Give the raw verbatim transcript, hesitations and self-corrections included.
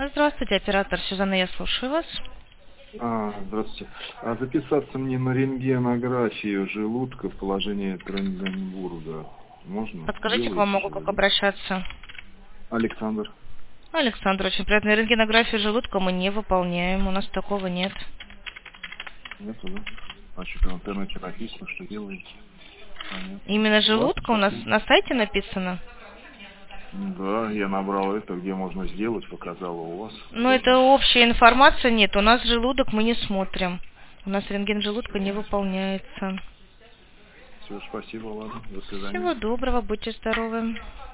Здравствуйте, оператор Сюзанна, я слушаю вас. А, здравствуйте. А записаться мне на рентгенографию желудка в положении Тренденбурга можно? Подскажите, к Делаете вам могу же вы, как да? обращаться? Александр. Александр, очень приятно. Рентгенографию желудка мы не выполняем, у нас такого нет. Нету, да? А что-то в интернете написано, что делаете. Понятно. Именно Ладно, желудка у нас спасибо. на сайте написано. Да, я набрал это, где можно сделать, показала у вас. Но это Тоже. общая информация нет, у нас желудок мы не смотрим. У нас рентген желудка не выполняется. Все, спасибо, ладно. До свидания. Всего доброго, будьте здоровы.